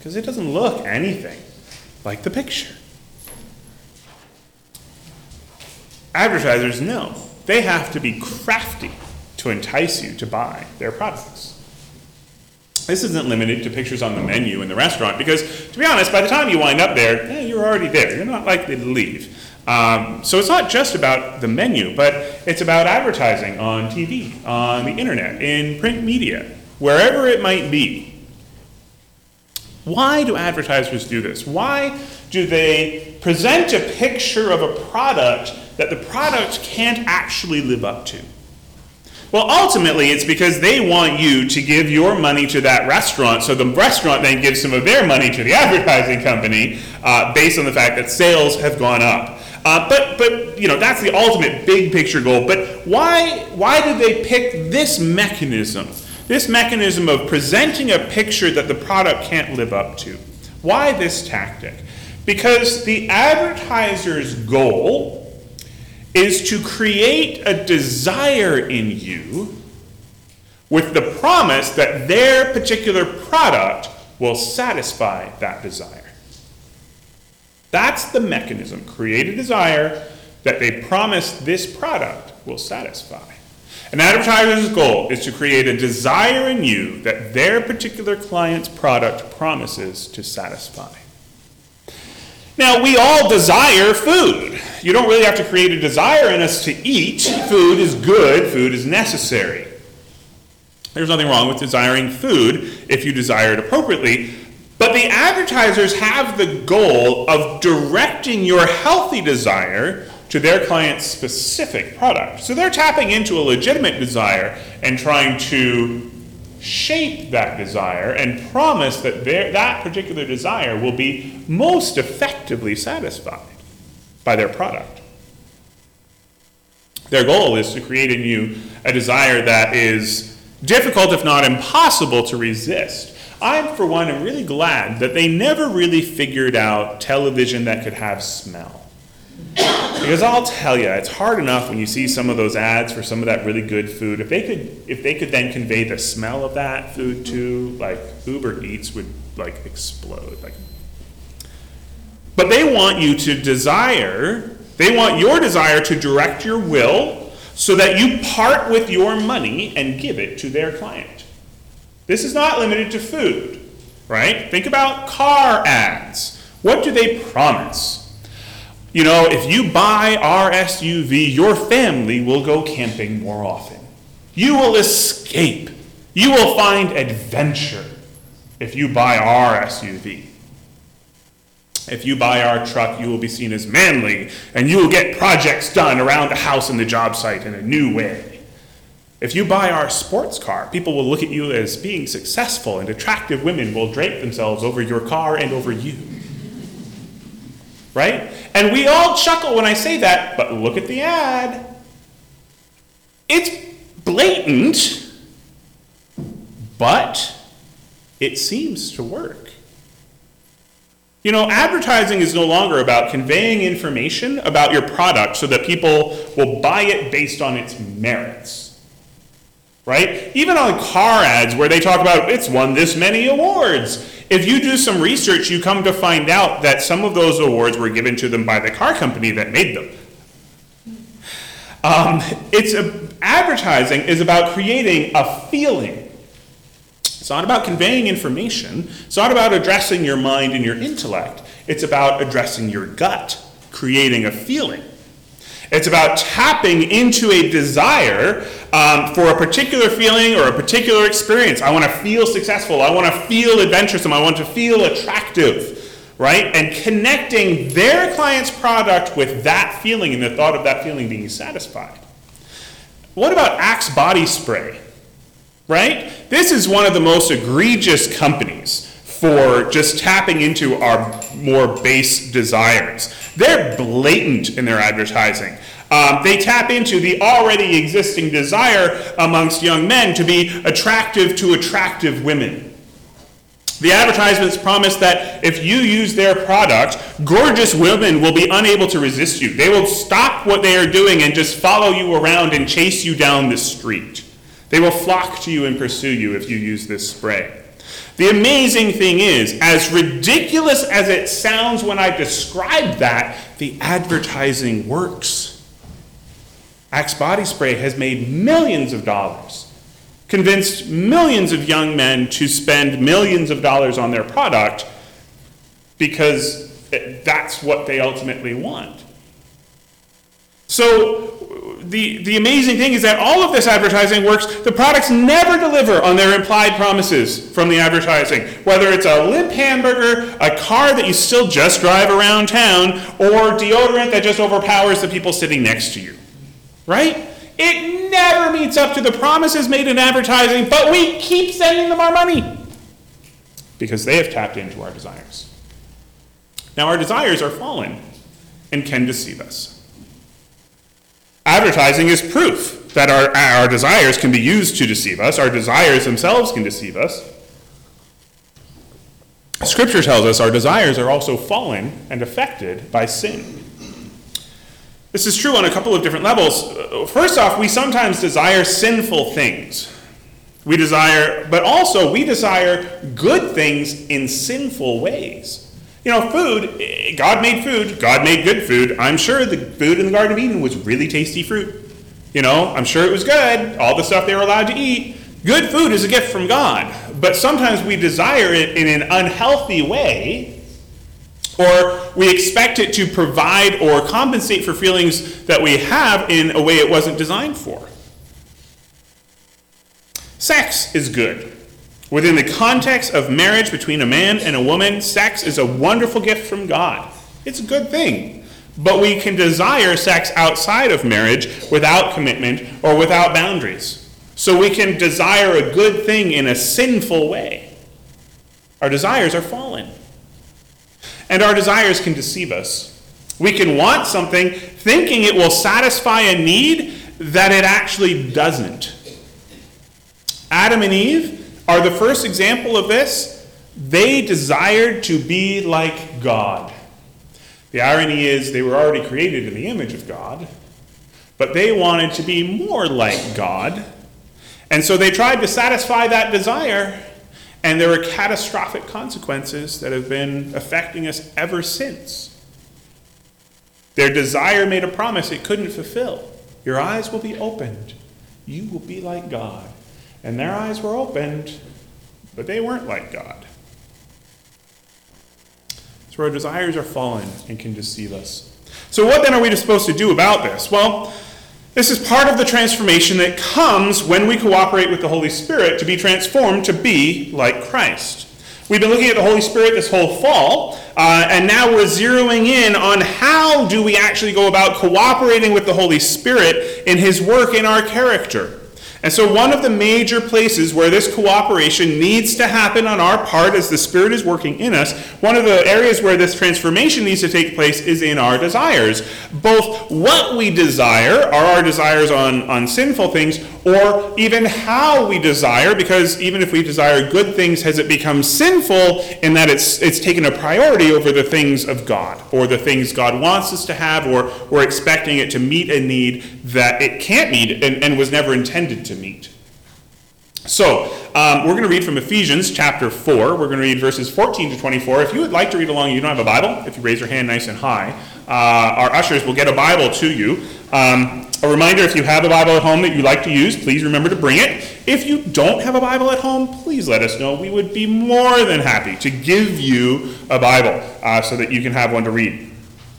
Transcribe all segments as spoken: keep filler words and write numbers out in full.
because it doesn't look anything like the picture. Advertisers know they have to be crafty to entice you to buy their products. This isn't limited to pictures on the menu in the restaurant because, to be honest, by the time you wind up there, eh, you're already there. You're not likely to leave. Um, so it's not just about the menu, but it's about advertising on T V, on the internet, in print media, wherever it might be. Why do advertisers do this? Why do they present a picture of a product that the product can't actually live up to? Well, ultimately, it's because they want you to give your money to that restaurant, so the restaurant then gives some of their money to the advertising company uh, based on the fact that sales have gone up. Uh, but, but you know, that's the ultimate big picture goal. But why, why did they pick this mechanism? This mechanism of presenting a picture that the product can't live up to. Why this tactic? Because the advertiser's goal is to create a desire in you with the promise that their particular product will satisfy that desire. That's the mechanism. Create a desire that they promise this product will satisfy. An advertiser's goal is to create a desire in you that their particular client's product promises to satisfy. Now, we all desire food. You don't really have to create a desire in us to eat. Food is good, food is necessary. There's nothing wrong with desiring food if you desire it appropriately, but the advertisers have the goal of directing your healthy desire to their client's specific product. So they're tapping into a legitimate desire and trying to shape that desire and promise that their, that particular desire will be most effectively satisfied by their product. Their goal is to create in you a desire that is difficult, if not impossible, to resist. I, for one, am really glad that they never really figured out television that could have smell. Because I'll tell you, it's hard enough when you see some of those ads for some of that really good food. If they could, if they could then convey the smell of that food too, like Uber Eats would like explode. Like, but they want you to desire. They want your desire to direct your will so that you part with your money and give it to their client. This is not limited to food, right? Think about car ads. What do they promise? You know, if you buy our S U V, your family will go camping more often. You will escape. You will find adventure if you buy our S U V. If you buy our truck, you will be seen as manly, and you will get projects done around the house and the job site in a new way. If you buy our sports car, people will look at you as being successful, and attractive women will drape themselves over your car and over you. Right? And we all chuckle when I say that, but look at the ad. It's blatant, but it seems to work. You know, advertising is no longer about conveying information about your product so that people will buy it based on its merits. Right? Even on car ads where they talk about it's won this many awards. If you do some research, you come to find out that some of those awards were given to them by the car company that made them. Um, it's a, advertising is about creating a feeling. It's not about conveying information. It's not about addressing your mind and your intellect. It's about addressing your gut, creating a feeling. It's about tapping into a desire um, for a particular feeling or a particular experience. I want to feel successful. I want to feel adventuresome. I want to feel attractive, right? And connecting their client's product with that feeling and the thought of that feeling being satisfied. What about Axe body spray, right? This is one of the most egregious companies for just tapping into our more base desires. They're blatant in their advertising. Um, they tap into the already existing desire amongst young men to be attractive to attractive women. The advertisements promise that if you use their product, gorgeous women will be unable to resist you. They will stop what they are doing and just follow you around and chase you down the street. They will flock to you and pursue you if you use this spray. The amazing thing is, as ridiculous as it sounds when I describe that, the advertising works. Axe Body Spray has made millions of dollars, convinced millions of young men to spend millions of dollars on their product because that's what they ultimately want. So the, the amazing thing is that all of this advertising works. The products never deliver on their implied promises from the advertising, whether it's a limp hamburger, a car that you still just drive around town, or deodorant that just overpowers the people sitting next to you, right? It never meets up to the promises made in advertising, but we keep sending them our money because they have tapped into our desires. Now, our desires are fallen and can deceive us. Advertising is proof that our, our desires can be used to deceive us. Our desires themselves can deceive us. Scripture tells us our desires are also fallen and affected by sin. This is true on a couple of different levels. First off, we sometimes desire sinful things. We desire, but also we desire good things in sinful ways. You know, food, God made food, God made good food. I'm sure the food in the Garden of Eden was really tasty fruit. You know, I'm sure it was good, all the stuff they were allowed to eat. Good food is a gift from God, but sometimes we desire it in an unhealthy way, or we expect it to provide or compensate for feelings that we have in a way it wasn't designed for. Sex is good. Within the context of marriage between a man and a woman, sex is a wonderful gift from God. It's a good thing. But we can desire sex outside of marriage without commitment or without boundaries. So we can desire a good thing in a sinful way. Our desires are fallen. And our desires can deceive us. We can want something thinking it will satisfy a need that it actually doesn't. Adam and Eve are the first example of this. They desired to be like God. The irony is they were already created in the image of God, but they wanted to be more like God. And so they tried to satisfy that desire, and there were catastrophic consequences that have been affecting us ever since. Their desire made a promise it couldn't fulfill. Your eyes will be opened. You will be like God. And their eyes were opened, but they weren't like God. So our desires are fallen and can deceive us. So what then are we supposed to do about this? Well, this is part of the transformation that comes when we cooperate with the Holy Spirit to be transformed to be like Christ. We've been looking at the Holy Spirit this whole fall, uh, and now we're zeroing in on how do we actually go about cooperating with the Holy Spirit in his work in our character. And so one of the major places where this cooperation needs to happen on our part as the Spirit is working in us, one of the areas where this transformation needs to take place is in our desires. Both what we desire, are our desires on, on sinful things, or even how we desire, because even if we desire good things, has it become sinful in that it's it's taken a priority over the things of God, or the things God wants us to have, or we're expecting it to meet a need that it can't meet and, and was never intended to meet. So, um, we're going to read from Ephesians chapter four. We're going to read verses fourteen to twenty-four. If you would like to read along, you don't have a Bible, if you raise your hand nice and high, uh, our ushers will get a Bible to you. Um, a reminder, if you have a Bible at home that you'd like to use, please remember to bring it. If you don't have a Bible at home, please let us know. We would be more than happy to give you a Bible uh, so that you can have one to read.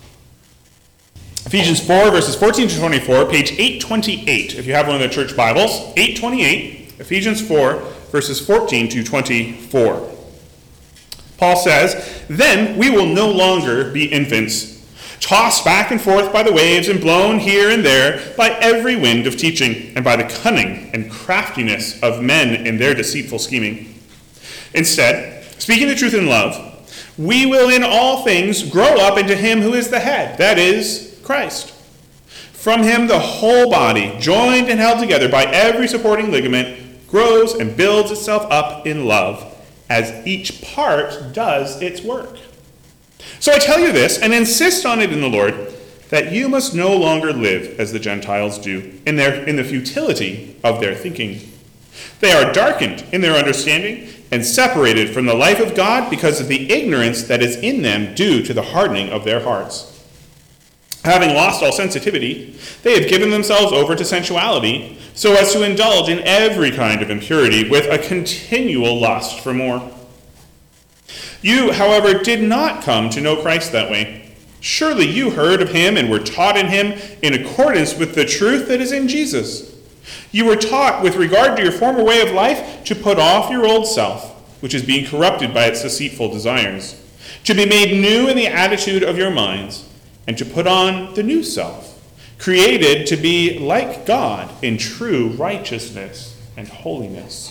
Ephesians four, verses fourteen to twenty-four, page eight twenty-eight. If you have one of the church Bibles, eight twenty-eight, Ephesians four, verses fourteen to twenty-four. Paul says, "Then we will no longer be infants, tossed back and forth by the waves and blown here and there by every wind of teaching, and by the cunning and craftiness of men in their deceitful scheming. Instead, speaking the truth in love, we will in all things grow up into him who is the head, that is, Christ. From him the whole body, joined and held together by every supporting ligament, grows and builds itself up in love, as each part does its work. So I tell you this, and insist on it in the Lord, that you must no longer live as the Gentiles do, in their in the futility of their thinking. They are darkened in their understanding and separated from the life of God because of the ignorance that is in them due to the hardening of their hearts. Having lost all sensitivity, they have given themselves over to sensuality so as to indulge in every kind of impurity with a continual lust for more. You, however, did not come to know Christ that way. Surely you heard of him and were taught in him in accordance with the truth that is in Jesus. You were taught with regard to your former way of life to put off your old self, which is being corrupted by its deceitful desires, to be made new in the attitude of your minds, and to put on the new self, created to be like God in true righteousness and holiness.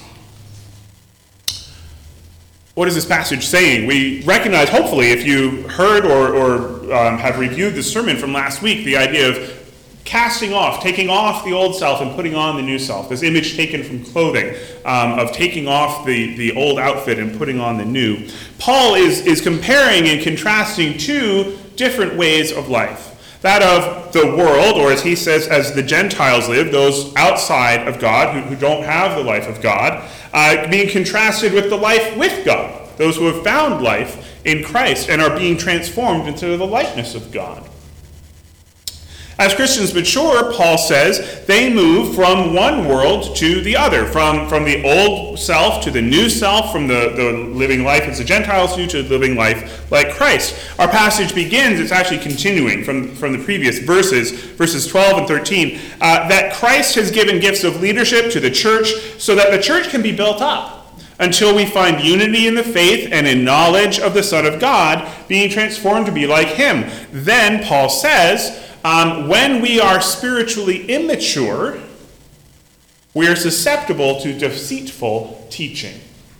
What is this passage saying? We recognize, hopefully, if you heard or, or um, have reviewed the sermon from last week, the idea of casting off, taking off the old self and putting on the new self. This image taken from clothing, um, of taking off the, the old outfit and putting on the new. Paul is, is comparing and contrasting two different ways of life. That of the world, or as he says, as the Gentiles live, those outside of God who, who don't have the life of God, uh, being contrasted with the life with God, those who have found life in Christ and are being transformed into the likeness of God. As Christians mature, Paul says, they move from one world to the other, from, from the old self to the new self, from the, the living life as the Gentiles do to living life like Christ. Our passage begins, it's actually continuing from, from the previous verses, verses twelve and thirteen, uh, that Christ has given gifts of leadership to the church so that the church can be built up until we find unity in the faith and in knowledge of the Son of God, being transformed to be like him. Then, Paul says, Um, when we are spiritually immature, we are susceptible to deceitful teaching.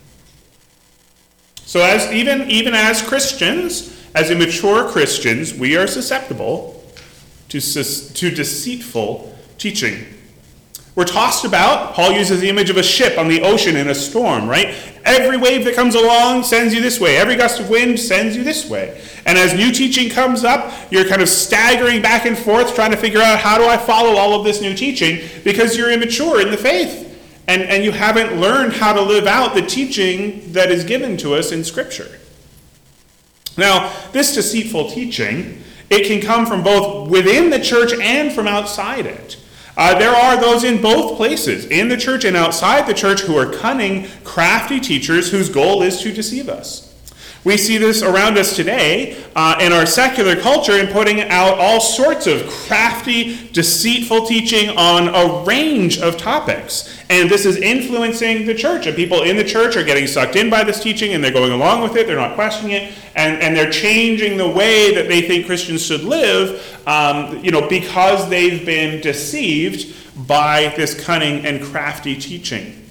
So as even, even as Christians, as immature Christians, we are susceptible to, to deceitful teaching. We're tossed about. Paul uses the image of a ship on the ocean in a storm, right? Every wave that comes along sends you this way. Every gust of wind sends you this way. And as new teaching comes up, you're kind of staggering back and forth, trying to figure out, how do I follow all of this new teaching? Because you're immature in the faith. And, and you haven't learned how to live out the teaching that is given to us in Scripture. Now, this deceitful teaching, it can come from both within the church and from outside it. Uh, there are those in both places, in the church and outside the church, who are cunning, crafty teachers whose goal is to deceive us. We see this around us today uh, in our secular culture in putting out all sorts of crafty, deceitful teaching on a range of topics. And this is influencing the church. And people in the church are getting sucked in by this teaching, and they're going along with it. They're not questioning it. And, and they're changing the way that they think Christians should live, um, you know, because they've been deceived by this cunning and crafty teaching.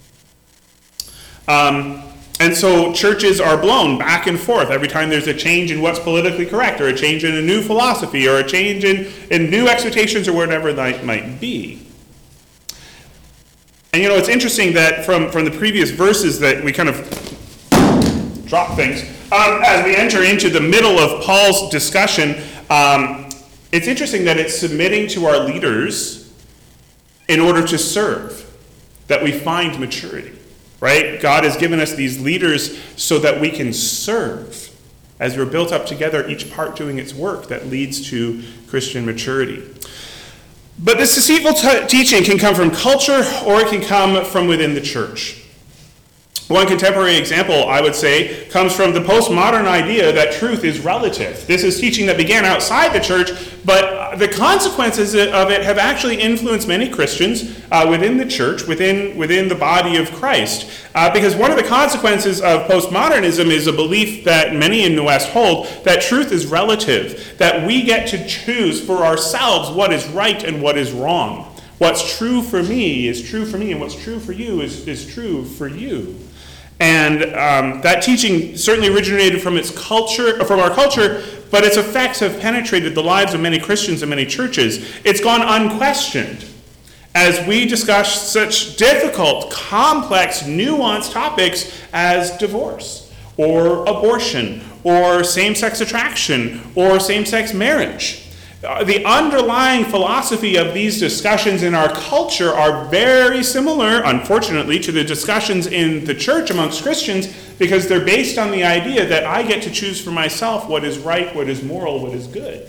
Um... And so churches are blown back and forth every time there's a change in what's politically correct, or a change in a new philosophy, or a change in, in new expectations, or whatever that might be. And you know, it's interesting that from, from the previous verses that we kind of drop things, um, as we enter into the middle of Paul's discussion, um, it's interesting that it's submitting to our leaders in order to serve, that we find maturity. Right? God has given us these leaders so that we can serve as we're built up together, each part doing its work that leads to Christian maturity. But this deceitful t- teaching can come from culture, or it can come from within the church. One contemporary example, I would say, comes from the postmodern idea that truth is relative. This is teaching that began outside the church, but the consequences of it have actually influenced many Christians uh, within the church, within, within the body of Christ. Uh, because one of the consequences of postmodernism is a belief that many in the West hold, that truth is relative, that we get to choose for ourselves what is right and what is wrong. What's true for me is true for me, and what's true for you is, is true for you. And um, that teaching certainly originated from its culture, from our culture, but its effects have penetrated the lives of many Christians and many churches. It's gone unquestioned as we discuss such difficult, complex, nuanced topics as divorce, or abortion, or same-sex attraction, or same-sex marriage. Uh, The underlying philosophy of these discussions in our culture are very similar, unfortunately, to the discussions in the church amongst Christians, because they're based on the idea that I get to choose for myself what is right, what is moral, what is good.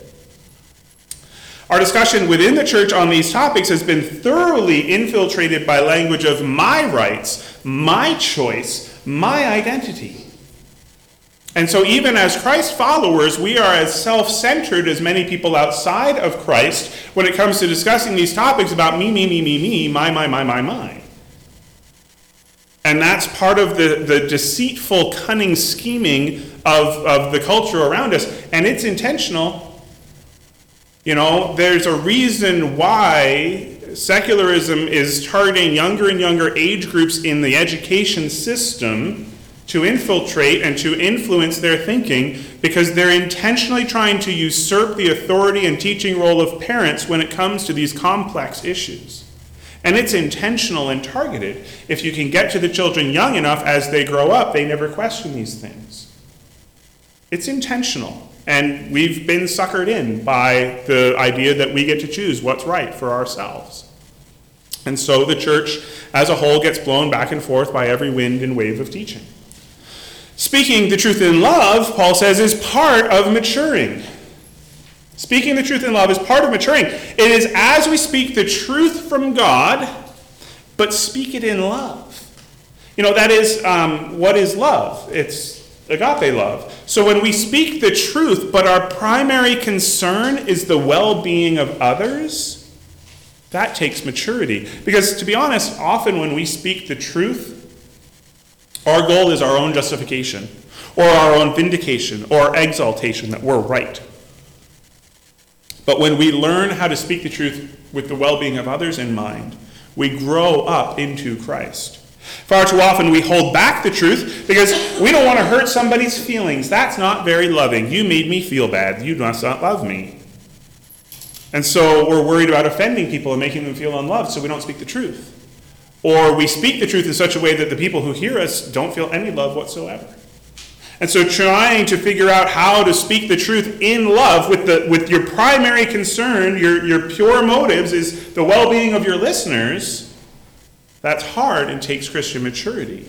Our discussion within the church on these topics has been thoroughly infiltrated by language of my rights, my choice, my identity. And so even as Christ followers, we are as self-centered as many people outside of Christ when it comes to discussing these topics about me, me, me, me, me, my, my, my, my, my. And that's part of the, the deceitful, cunning scheming of, of the culture around us. And it's intentional. You know, there's a reason why secularism is targeting younger and younger age groups in the education system to infiltrate and to influence their thinking, because they're intentionally trying to usurp the authority and teaching role of parents when it comes to these complex issues. And it's intentional and targeted. If you can get to the children young enough, as they grow up, they never question these things. It's intentional. And we've been suckered in by the idea that we get to choose what's right for ourselves. And so the church as a whole gets blown back and forth by every wind and wave of teaching. Speaking the truth in love, Paul says, is part of maturing. Speaking the truth in love is part of maturing. It is as we speak the truth from God, but speak it in love. You know, that is, um, what is love? It's agape love. So when we speak the truth, but our primary concern is the well-being of others, that takes maturity. Because to be honest, often when we speak the truth, our goal is our own justification, or our own vindication, or exaltation that we're right. But when we learn how to speak the truth with the well-being of others in mind, we grow up into Christ. Far too often we hold back the truth because we don't want to hurt somebody's feelings. That's not very loving. You made me feel bad. You must not love me. And so we're worried about offending people and making them feel unloved, so we don't speak the truth. Or we speak the truth in such a way that the people who hear us don't feel any love whatsoever. And so trying to figure out how to speak the truth in love with the with your primary concern, your, your pure motives, is the well-being of your listeners, that's hard and takes Christian maturity.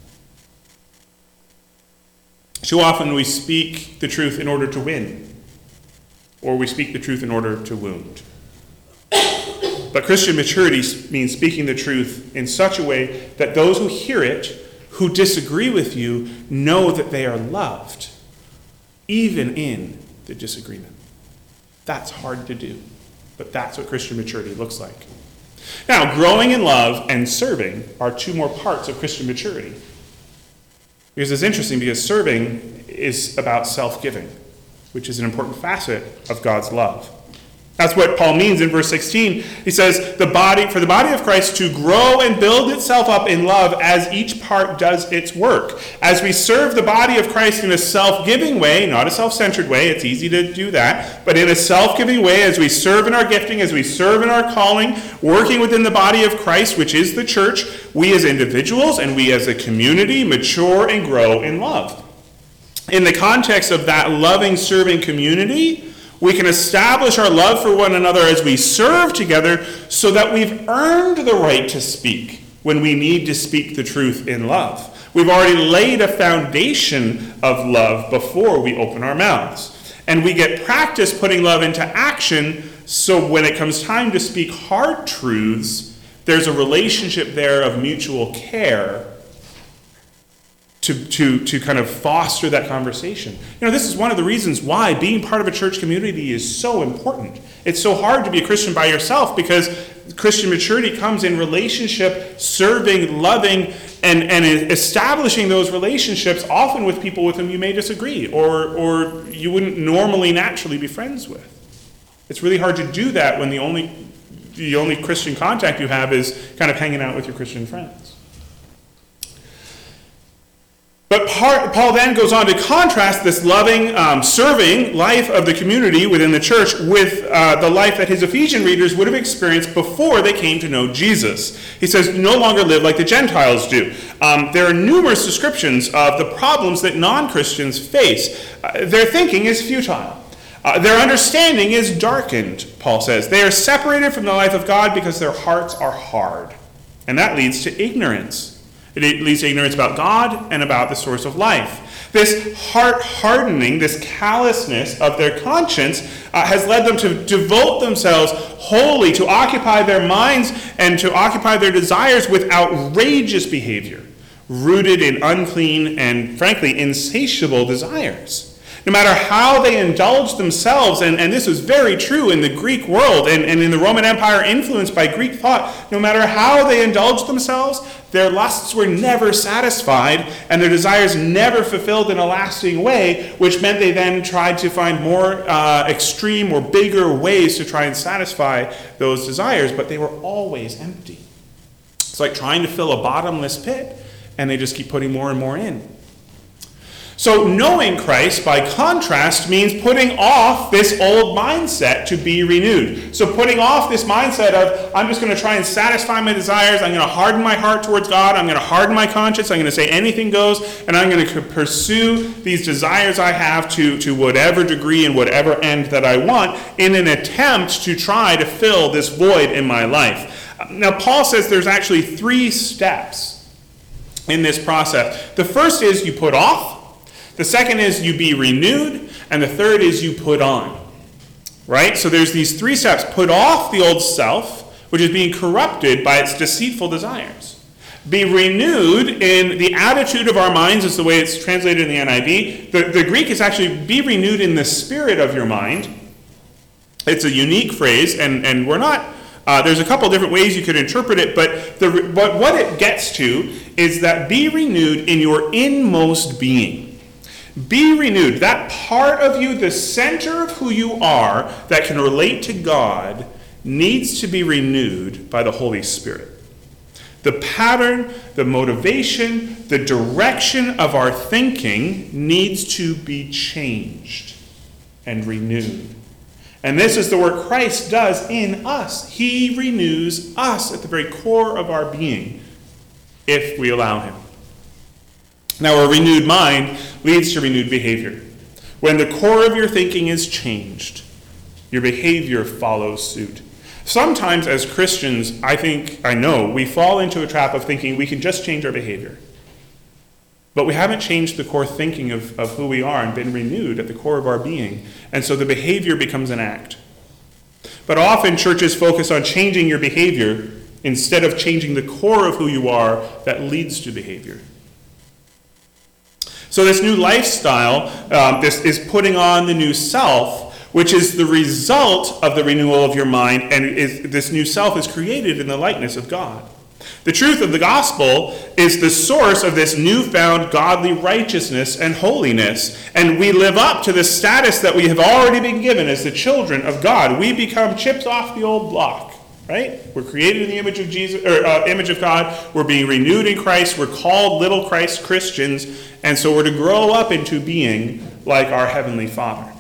Too often we speak the truth in order to win, or we speak the truth in order to wound. But Christian maturity means speaking the truth in such a way that those who hear it, who disagree with you, know that they are loved, even in the disagreement. That's hard to do, but that's what Christian maturity looks like. Now, growing in love and serving are two more parts of Christian maturity. Because it's interesting, because serving is about self-giving, which is an important facet of God's love. That's what Paul means in verse sixteen. He says, the body, for the body of Christ to grow and build itself up in love as each part does its work. As we serve the body of Christ in a self-giving way, not a self-centered way, it's easy to do that, but in a self-giving way, as we serve in our gifting, as we serve in our calling, working within the body of Christ, which is the church, we as individuals and we as a community mature and grow in love. In the context of that loving, serving community, we can establish our love for one another as we serve together so that we've earned the right to speak when we need to speak the truth in love. We've already laid a foundation of love before we open our mouths. And we get practice putting love into action, so when it comes time to speak hard truths, there's a relationship there of mutual care To, to, to kind of foster that conversation. You know, this is one of the reasons why being part of a church community is so important. It's so hard to be a Christian by yourself, because Christian maturity comes in relationship, serving, loving, and, and establishing those relationships, often with people with whom you may disagree or, or you wouldn't normally naturally be friends with. It's really hard to do that when the only, the only Christian contact you have is kind of hanging out with your Christian friends. But Paul then goes on to contrast this loving, um, serving life of the community within the church with uh, the life that his Ephesian readers would have experienced before they came to know Jesus. He says, "You no longer live like the Gentiles do." Um, there are numerous descriptions of the problems that non-Christians face. Uh, their thinking is futile. Uh, their understanding is darkened, Paul says. They are separated from the life of God because their hearts are hard. And that leads to ignorance. It leads to ignorance about God and about the source of life. This heart hardening, this callousness of their conscience uh, has led them to devote themselves wholly, to occupy their minds and to occupy their desires with outrageous behavior, rooted in unclean and, frankly, insatiable desires. No matter how they indulged themselves, and, and this was very true in the Greek world and, and in the Roman Empire influenced by Greek thought, no matter how they indulged themselves, their lusts were never satisfied and their desires never fulfilled in a lasting way, which meant they then tried to find more uh, extreme or bigger ways to try and satisfy those desires, but they were always empty. It's like trying to fill a bottomless pit, and they just keep putting more and more in. So knowing Christ, by contrast, means putting off this old mindset to be renewed. So putting off this mindset of, I'm just going to try and satisfy my desires, I'm going to harden my heart towards God, I'm going to harden my conscience, I'm going to say anything goes, and I'm going to pursue these desires I have to, to whatever degree and whatever end that I want in an attempt to try to fill this void in my life. Now, Paul says there's actually three steps in this process. The first is you put off. The second is you be renewed, and the third is you put on, right? So there's these three steps. Put off the old self, which is being corrupted by its deceitful desires. Be renewed in the attitude of our minds, is the way it's translated in the N I V. The, the Greek is actually be renewed in the spirit of your mind. It's a unique phrase, and, and we're not, uh, there's a couple different ways you could interpret it, but, the, but what it gets to is that be renewed in your inmost being. Be renewed. That part of you, the center of who you are, that can relate to God, needs to be renewed by the Holy Spirit. The pattern, the motivation, the direction of our thinking needs to be changed and renewed. And this is the work Christ does in us. He renews us at the very core of our being, if we allow him. Now, a renewed mind leads to renewed behavior. When the core of your thinking is changed, your behavior follows suit. Sometimes as Christians, I think, I know, we fall into a trap of thinking we can just change our behavior. But we haven't changed the core thinking of, of who we are and been renewed at the core of our being. And so the behavior becomes an act. But often churches focus on changing your behavior instead of changing the core of who you are that leads to behavior. So this new lifestyle, um, this is putting on the new self, which is the result of the renewal of your mind, and is, this new self is created in the likeness of God. The truth of the gospel is the source of this newfound godly righteousness and holiness, and we live up to the status that we have already been given as the children of God. We become chips off the old block. Right? We're created in the image of Jesus, or uh, image of God. We're being renewed in Christ. We're called little Christ Christians, and so we're to grow up into being like our Heavenly Father.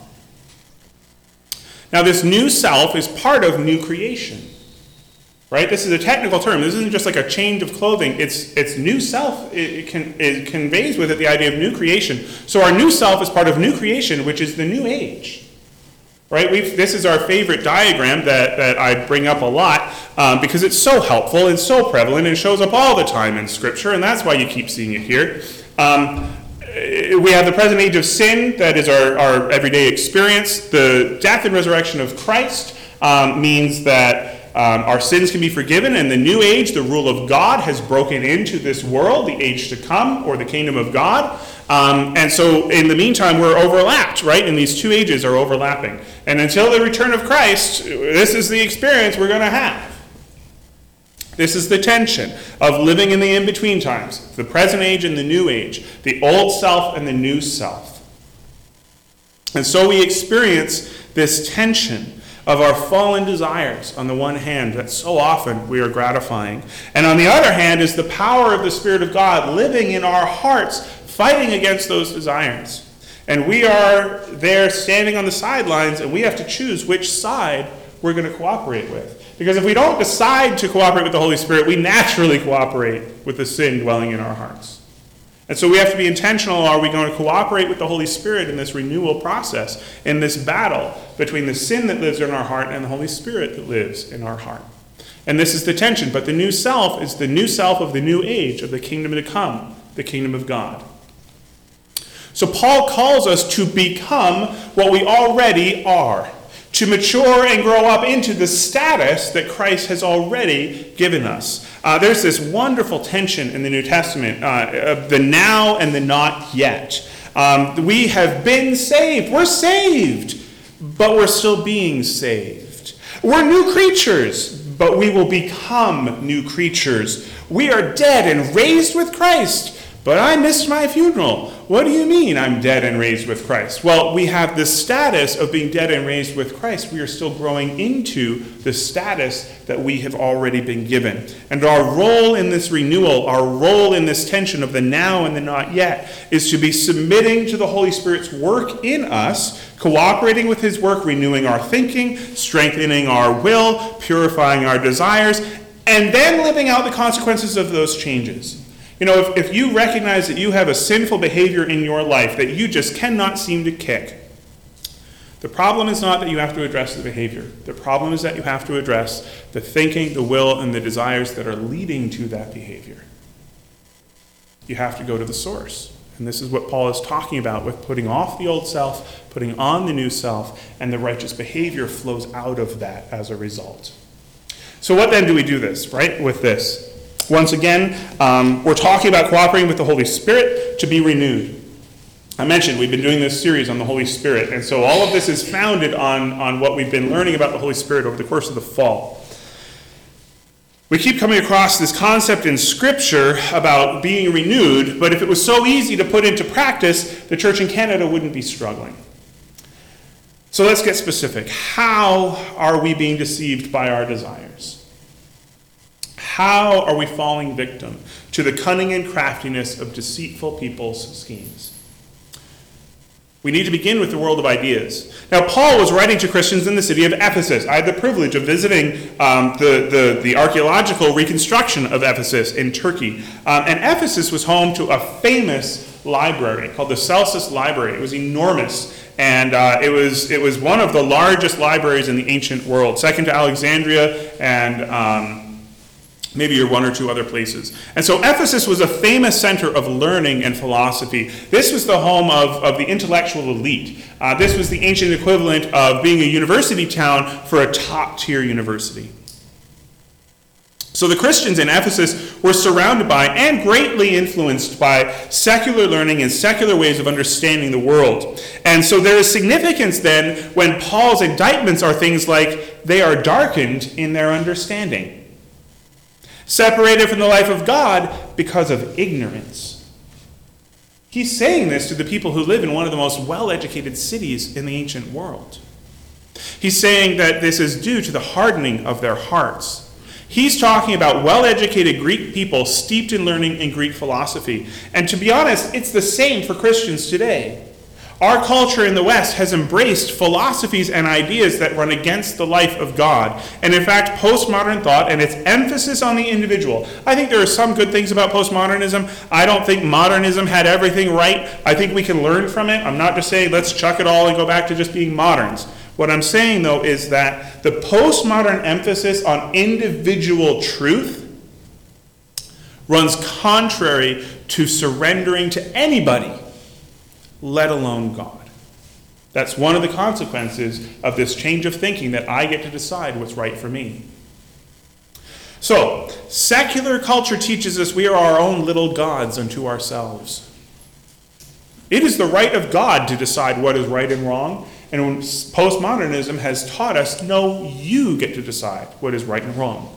Now, this new self is part of new creation. Right? This is a technical term. This isn't just like a change of clothing. It's it's new self. It, it, can, it conveys with it the idea of new creation. So our new self is part of new creation, which is the new age. Right? We've, this is our favorite diagram that, that I bring up a lot um, because it's so helpful and so prevalent and shows up all the time in Scripture, and that's why you keep seeing it here. Um, we have the present age of sin, that is our, our everyday experience. The death and resurrection of Christ um, means that um, our sins can be forgiven, and the new age, the rule of God, has broken into this world, the age to come, or the kingdom of God. Um, and so in the meantime, we're overlapped, right? And these two ages are overlapping. And until the return of Christ, this is the experience we're going to have. This is the tension of living in the in-between times, the present age and the new age, the old self and the new self. And so we experience this tension of our fallen desires on the one hand that so often we are gratifying. And on the other hand is the power of the Spirit of God living in our hearts, fighting against those desires. And we are there standing on the sidelines, and we have to choose which side we're going to cooperate with. Because if we don't decide to cooperate with the Holy Spirit, we naturally cooperate with the sin dwelling in our hearts. And so we have to be intentional. Are we going to cooperate with the Holy Spirit in this renewal process, in this battle between the sin that lives in our heart and the Holy Spirit that lives in our heart? And this is the tension. But the new self is the new self of the new age, of the kingdom to come, the kingdom of God. So Paul calls us to become what we already are, to mature and grow up into the status that Christ has already given us. Uh, there's this wonderful tension in the New Testament uh, of the now and the not yet. Um, we have been saved. We're saved, but we're still being saved. We're new creatures, but we will become new creatures. We are dead and raised with Christ, but I missed my funeral. What do you mean I'm dead and raised with Christ? Well, we have the status of being dead and raised with Christ. We are still growing into the status that we have already been given. And our role in this renewal, our role in this tension of the now and the not yet, is to be submitting to the Holy Spirit's work in us, cooperating with his work, renewing our thinking, strengthening our will, purifying our desires, and then living out the consequences of those changes. You know, if, if you recognize that you have a sinful behavior in your life that you just cannot seem to kick, the problem is not that you have to address the behavior. The problem is that you have to address the thinking, the will, and the desires that are leading to that behavior. You have to go to the source. And this is what Paul is talking about with putting off the old self, putting on the new self, and the righteous behavior flows out of that as a result. So what then do we do this, right, with this? Once again, um, we're talking about cooperating with the Holy Spirit to be renewed. I mentioned we've been doing this series on the Holy Spirit, and so all of this is founded on, on what we've been learning about the Holy Spirit over the course of the fall. We keep coming across this concept in Scripture about being renewed, but if it was so easy to put into practice, the church in Canada wouldn't be struggling. So let's get specific. How are we being deceived by our desires? How are we falling victim to the cunning and craftiness of deceitful people's schemes? We need to begin with the world of ideas. Now, Paul was writing to Christians in the city of Ephesus. I had the privilege of visiting um, the, the, the archaeological reconstruction of Ephesus in Turkey. Um, and Ephesus was home to a famous library called the Celsus Library. It was enormous. And uh, it was it was one of the largest libraries in the ancient world, second to Alexandria and um, maybe one or two other places. And so Ephesus was a famous center of learning and philosophy. This was the home of, of the intellectual elite. Uh, this was the ancient equivalent of being a university town for a top-tier university. So the Christians in Ephesus were surrounded by and greatly influenced by secular learning and secular ways of understanding the world. And so there is significance then when Paul's indictments are things like they are darkened in their understanding, separated from the life of God because of ignorance. He's saying this to the people who live in one of the most well-educated cities in the ancient world. He's saying that this is due to the hardening of their hearts. He's talking about well-educated Greek people steeped in learning in Greek philosophy. And to be honest, it's the same for Christians today. Our culture in the West has embraced philosophies and ideas that run against the life of God. And in fact, postmodern thought and its emphasis on the individual. I think there are some good things about postmodernism. I don't think modernism had everything right. I think we can learn from it. I'm not just saying let's chuck it all and go back to just being moderns. What I'm saying, though, is that the postmodern emphasis on individual truth runs contrary to surrendering to anybody, let alone God. That's one of the consequences of this change of thinking, that I get to decide what's right for me. So, secular culture teaches us we are our own little gods unto ourselves. It is the right of God to decide what is right and wrong, and when postmodernism has taught us, no, you get to decide what is right and wrong.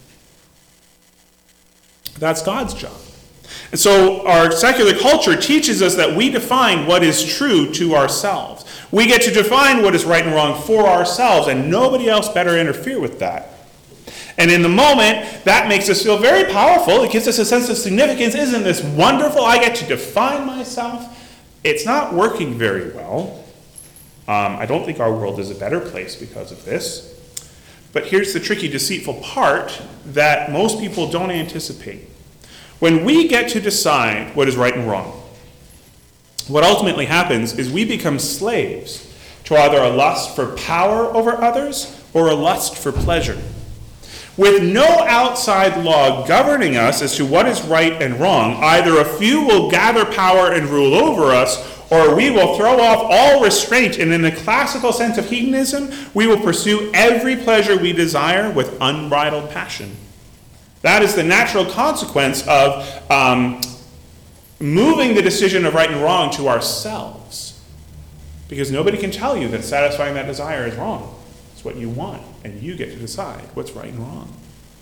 That's God's job. And so our secular culture teaches us that we define what is true to ourselves. We get to define what is right and wrong for ourselves, and nobody else better interfere with that. And in the moment, that makes us feel very powerful. It gives us a sense of significance. Isn't this wonderful? I get to define myself. It's not working very well. Um, I don't think our world is a better place because of this. But here's the tricky, deceitful part that most people don't anticipate. When we get to decide what is right and wrong, what ultimately happens is we become slaves to either a lust for power over others or a lust for pleasure. With no outside law governing us as to what is right and wrong, either a few will gather power and rule over us, or we will throw off all restraint, and in the classical sense of hedonism, we will pursue every pleasure we desire with unbridled passion. That is the natural consequence of um, moving the decision of right and wrong to ourselves. Because nobody can tell you that satisfying that desire is wrong. It's what you want, and you get to decide what's right and wrong.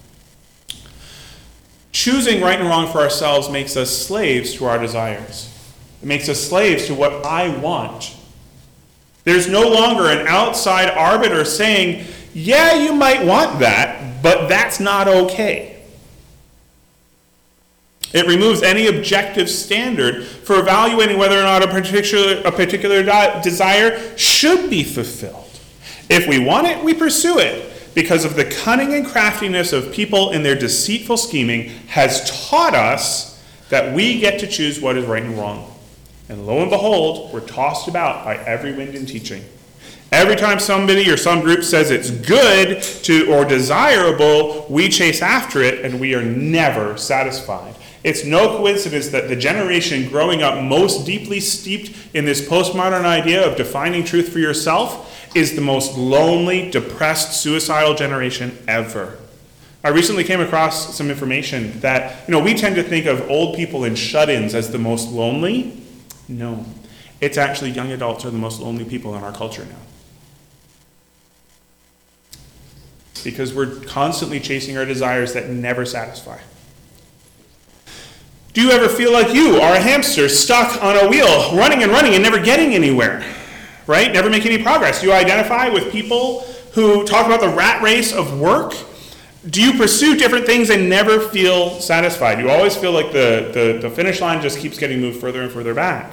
Choosing right and wrong for ourselves makes us slaves to our desires. It makes us slaves to what I want. There's no longer an outside arbiter saying, yeah, you might want that, but that's not okay. It removes any objective standard for evaluating whether or not a particular, a particular desire should be fulfilled. If we want it, we pursue it, because of the cunning and craftiness of people in their deceitful scheming has taught us that we get to choose what is right and wrong. And lo and behold, we're tossed about by every wind and teaching. Every time somebody or some group says it's good to or desirable, we chase after it, and we are never satisfied. It's no coincidence that the generation growing up most deeply steeped in this postmodern idea of defining truth for yourself is the most lonely, depressed, suicidal generation ever. I recently came across some information that, you know, we tend to think of old people and shut-ins as the most lonely. No, it's actually young adults are the most lonely people in our culture now. Because we're constantly chasing our desires that never satisfy. Do you ever feel like you are a hamster stuck on a wheel, running and running and never getting anywhere? Right? Never make any progress. Do you identify with people who talk about the rat race of work? Do you pursue different things and never feel satisfied? You always feel like the, the, the finish line just keeps getting moved further and further back.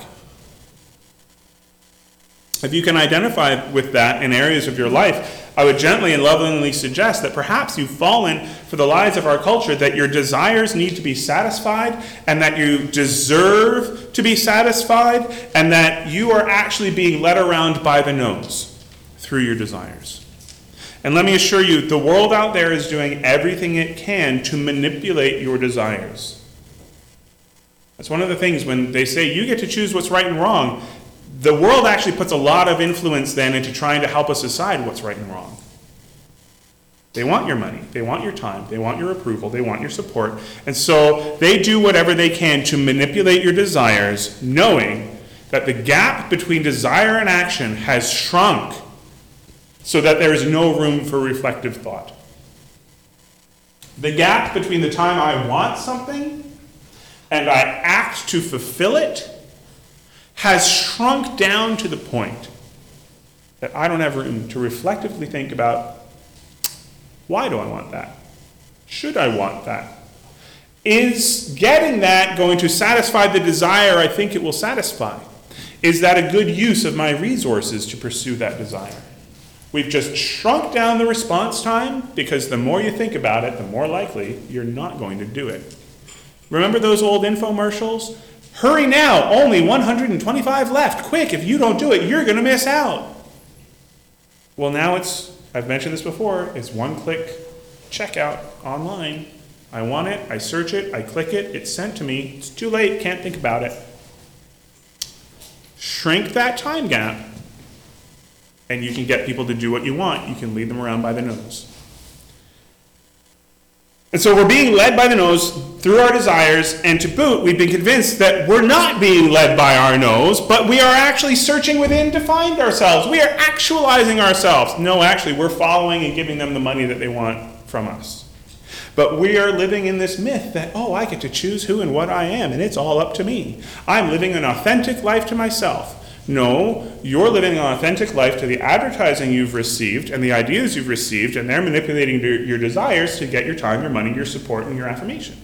If you can identify with that in areas of your life, I would gently and lovingly suggest that perhaps you've fallen for the lies of our culture, that your desires need to be satisfied, and that you deserve to be satisfied, and that you are actually being led around by the nose through your desires. And let me assure you, the world out there is doing everything it can to manipulate your desires. That's one of the things when they say you get to choose what's right and wrong. The world actually puts a lot of influence then into trying to help us decide what's right and wrong. They want your money, they want your time, they want your approval, they want your support, and so they do whatever they can to manipulate your desires, knowing that the gap between desire and action has shrunk so that there is no room for reflective thought. The gap between the time I want something and I act to fulfill it has shrunk down to the point that I don't have room to reflectively think about, why do I want that? Should I want that? Is getting that going to satisfy the desire I think it will satisfy? Is that a good use of my resources to pursue that desire? We've just shrunk down the response time, because the more you think about it, the more likely you're not going to do it. Remember those old infomercials? Hurry now, only one hundred twenty-five left. Quick, if you don't do it, you're going to miss out. Well, now it's, I've mentioned this before, it's one click checkout online. I want it, I search it, I click it, it's sent to me. It's too late, can't think about it. Shrink that time gap, and you can get people to do what you want. You can lead them around by the nose. And so we're being led by the nose through our desires, and to boot, we've been convinced that we're not being led by our nose, but we are actually searching within to find ourselves. We are actualizing ourselves. No, actually, we're following and giving them the money that they want from us. But we are living in this myth that, oh, I get to choose who and what I am, and it's all up to me. I'm living an authentic life to myself. No, you're living an authentic life to the advertising you've received and the ideas you've received, and they're manipulating your, your desires to get your time, your money, your support, and your affirmation.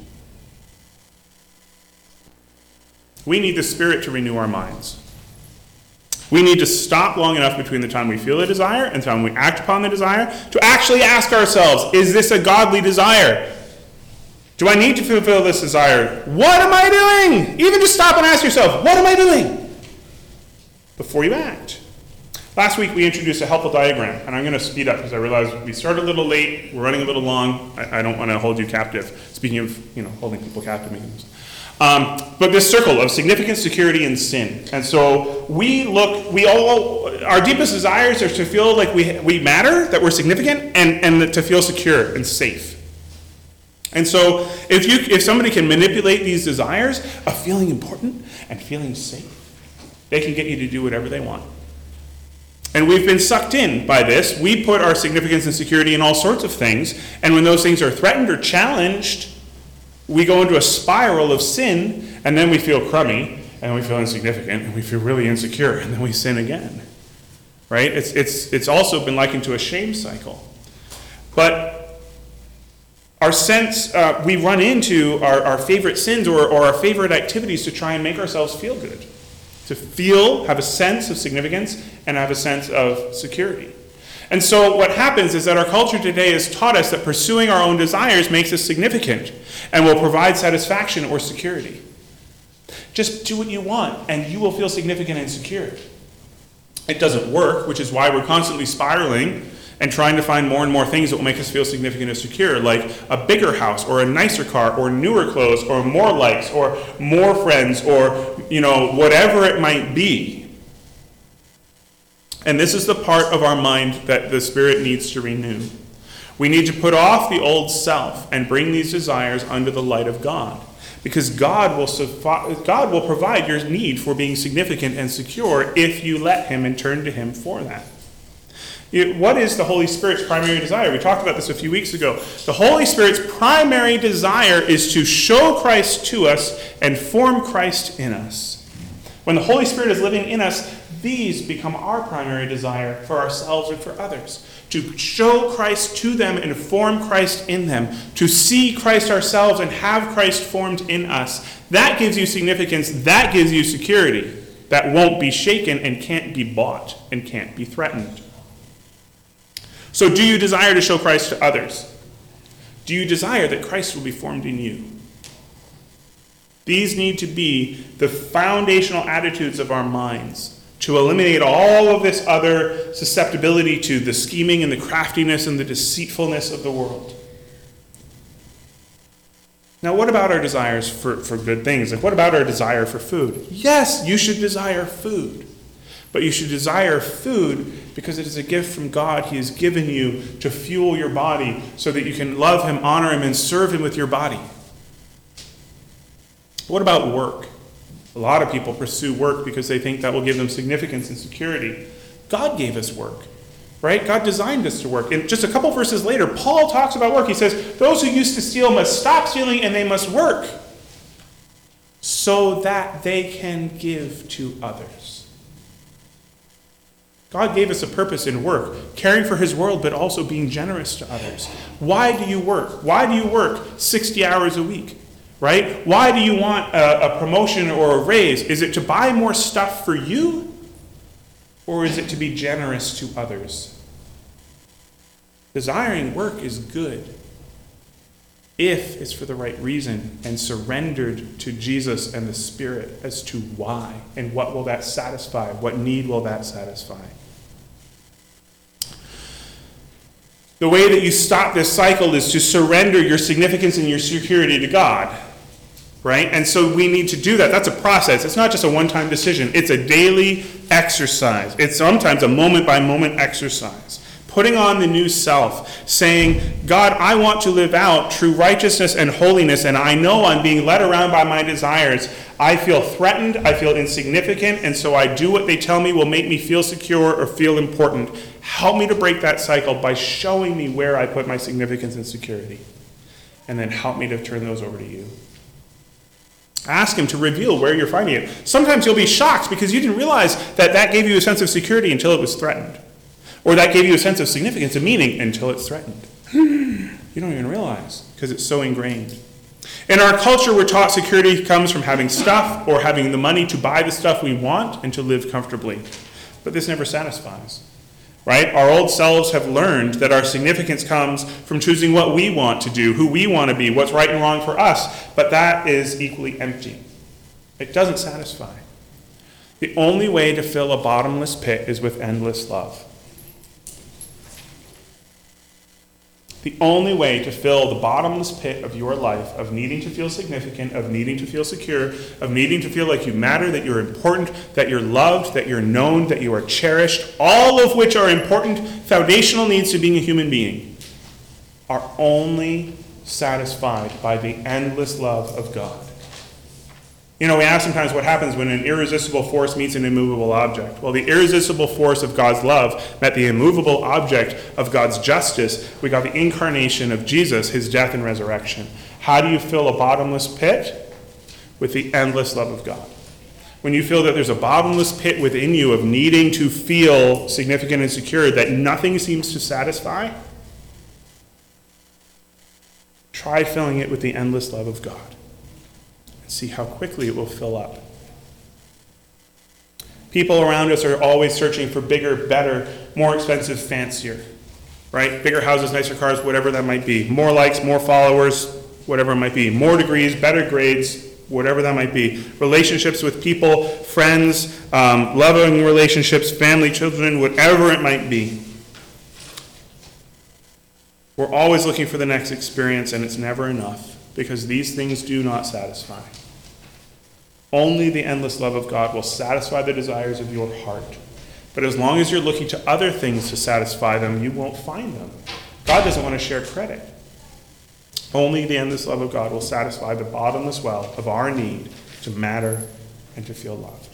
We need the Spirit to renew our minds. We need to stop long enough between the time we feel a desire and the time we act upon the desire to actually ask ourselves, is this a godly desire? Do I need to fulfill this desire? What am I doing? Even just stop and ask yourself, what am I doing? Before you act. Last week we introduced a helpful diagram, and I'm going to speed up because I realize we started a little late, we're running a little long. I, I don't want to hold you captive. Speaking of, you know, holding people captive. Um, but this circle of significance, security, and sin. And so we look, we all, our deepest desires are to feel like we we matter, that we're significant, and, and to feel secure and safe. And so if you if somebody can manipulate these desires of feeling important and feeling safe, they can get you to do whatever they want. And we've been sucked in by this. We put our significance and security in all sorts of things, and when those things are threatened or challenged, we go into a spiral of sin, and then we feel crummy, and we feel insignificant, and we feel really insecure, and then we sin again. Right? It's it's it's also been likened to a shame cycle. But our sense, uh, we run into our, our favorite sins or, or our favorite activities to try and make ourselves feel good. To feel, have a sense of significance, and have a sense of security. And so what happens is that our culture today has taught us that pursuing our own desires makes us significant and will provide satisfaction or security. Just do what you want, and you will feel significant and secure. It doesn't work, which is why we're constantly spiraling and trying to find more and more things that will make us feel significant and secure, like a bigger house, or a nicer car, or newer clothes, or more likes, or more friends, or, you know, whatever it might be. And this is the part of our mind that the Spirit needs to renew. We need to put off the old self and bring these desires under the light of God, because God will suffi- God will provide your need for being significant and secure if you let Him and turn to Him for that. It, what is the Holy Spirit's primary desire? We talked about this a few weeks ago. The Holy Spirit's primary desire is to show Christ to us and form Christ in us. When the Holy Spirit is living in us, these become our primary desire for ourselves and for others. To show Christ to them and form Christ in them. To see Christ ourselves and have Christ formed in us. That gives you significance. That gives you security. That won't be shaken and can't be bought and can't be threatened. So do you desire to show Christ to others? Do you desire that Christ will be formed in you? These need to be the foundational attitudes of our minds to eliminate all of this other susceptibility to the scheming and the craftiness and the deceitfulness of the world. Now, what about our desires for, for good things? Like, what about our desire for food? Yes, you should desire food. But you should desire food because it is a gift from God He has given you to fuel your body so that you can love Him, honor Him, and serve Him with your body. What about work? A lot of people pursue work because they think that will give them significance and security. God gave us work, right? God designed us to work. And just a couple verses later, Paul talks about work. He says, those who used to steal must stop stealing and they must work so that they can give to others. God gave us a purpose in work, caring for His world, but also being generous to others. Why do you work? Why do you work sixty hours a week, right? Why do you want a, a promotion or a raise? Is it to buy more stuff for you, or is it to be generous to others? Desiring work is good if it's for the right reason and surrendered to Jesus and the Spirit as to why and what will that satisfy, what need will that satisfy. The way that you stop this cycle is to surrender your significance and your security to God, right? And so we need to do that. That's a process. It's not just a one-time decision. It's a daily exercise. It's sometimes a moment-by-moment exercise. Putting on the new self, saying, God, I want to live out true righteousness and holiness, and I know I'm being led around by my desires. I feel threatened, I feel insignificant, and so I do what they tell me will make me feel secure or feel important. Help me to break that cycle by showing me where I put my significance and security, and then help me to turn those over to you. Ask Him to reveal where you're finding it. Sometimes you'll be shocked because you didn't realize that that gave you a sense of security until it was threatened. Or that gave you a sense of significance and meaning until it's threatened. You don't even realize because it's so ingrained. In our culture, we're taught security comes from having stuff or having the money to buy the stuff we want and to live comfortably. But this never satisfies. right? Our old selves have learned that our significance comes from choosing what we want to do, who we want to be, what's right and wrong for us, but that is equally empty. It doesn't satisfy. The only way to fill a bottomless pit is with endless love. The only way to fill the bottomless pit of your life, of needing to feel significant, of needing to feel secure, of needing to feel like you matter, that you're important, that you're loved, that you're known, that you are cherished, all of which are important foundational needs to being a human being, are only satisfied by the endless love of God. You know, we ask sometimes what happens when an irresistible force meets an immovable object. Well, the irresistible force of God's love met the immovable object of God's justice. We got the incarnation of Jesus, his death and resurrection. How do you fill a bottomless pit? With the endless love of God. When you feel that there's a bottomless pit within you of needing to feel significant and secure, that nothing seems to satisfy, try filling it with the endless love of God. See how quickly it will fill up. People around us are always searching for bigger, better, more expensive, fancier, right? Bigger houses, nicer cars, whatever that might be. More likes, more followers, whatever it might be. More degrees, better grades, whatever that might be. Relationships with people, friends, um, loving relationships, family, children, whatever it might be. We're always looking for the next experience, and it's never enough, because these things do not satisfy. Only the endless love of God will satisfy the desires of your heart. But as long as you're looking to other things to satisfy them, you won't find them. God doesn't want to share credit. Only the endless love of God will satisfy the bottomless well of our need to matter and to feel loved.